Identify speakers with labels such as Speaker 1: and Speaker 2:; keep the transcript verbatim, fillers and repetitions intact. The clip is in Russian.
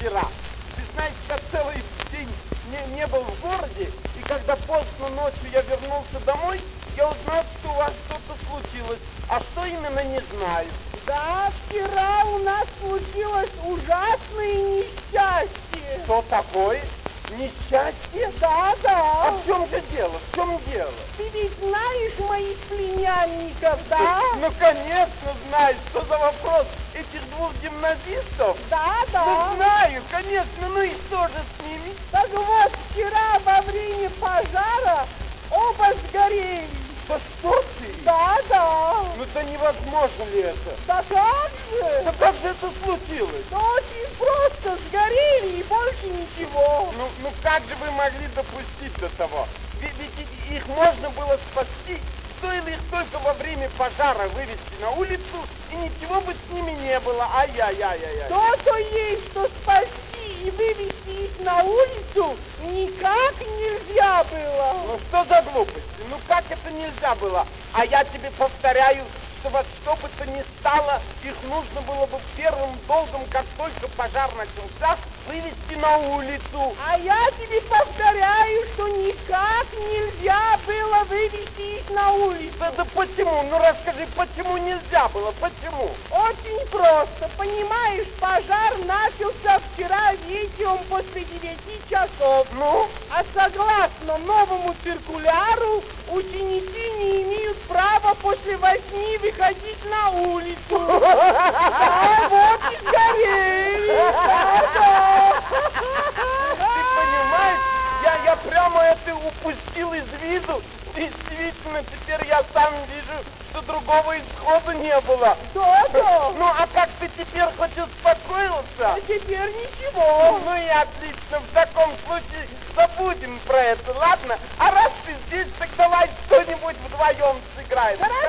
Speaker 1: вчера. Ты знаешь, я целый день не, не был в городе, и когда поздно ночью я вернулся домой, я узнал, что у вас что-то случилось. А что именно, не знаю.
Speaker 2: Да, вчера у нас случилось ужасное несчастье.
Speaker 1: Что такое? Несчастье?
Speaker 2: Да, да.
Speaker 1: А в чем же дело? В чем дело?
Speaker 2: Ты ведь знаешь моих племянников, да?
Speaker 1: Ну, конечно, знаю. Что за вопрос? Этих двух гимназистов?
Speaker 2: Да, да.
Speaker 1: Ну, знаю, конечно. Ну и что же с ними?
Speaker 2: Так вот, вчера во время пожара оба сгорели.
Speaker 1: Да что ты?
Speaker 2: Да, да.
Speaker 1: Ну, да невозможно ли это?
Speaker 2: Да как же?
Speaker 1: Да как же это случилось?
Speaker 2: Да очень просто сгорели и больше ничего.
Speaker 1: Ну, ну как же вы могли допустить до того? Ведь, ведь их можно было спасти. Стоило их только во время пожара вывести на улицу, и ничего бы с ними не было. Ай-яй-яй-яй-яй.
Speaker 2: То-то есть, что спасти и вывести их на улицу никак нельзя было.
Speaker 1: Ну что за глупости? Ну как это нельзя было? А я тебе повторяю, что во что бы то ни стало, их нужно было бы первым долгом, как только пожар начался, вывести на улицу.
Speaker 2: А я тебе повторяю, что никак нельзя было вывести их на улицу.
Speaker 1: Да, да почему? Ну расскажи, почему нельзя было? Почему?
Speaker 2: Очень просто. Понимаешь, пожар начался вчера вечером после девяти часов.
Speaker 1: Ну?
Speaker 2: А согласно новому циркуляру, ученики не имеют права после восьми выходить на улицу. А вот и сгорели.
Speaker 1: Ты понимаешь, я, я прямо это упустил из виду. Действительно, теперь я сам вижу, что другого исхода не было.
Speaker 2: Да-да.
Speaker 1: Ну, а как ты теперь хоть успокоился?
Speaker 2: А теперь ничего.
Speaker 1: Ну и отлично, в таком случае забудем про это, ладно? А раз ты здесь, так давай что-нибудь вдвоем сыграем.
Speaker 2: Хорошо.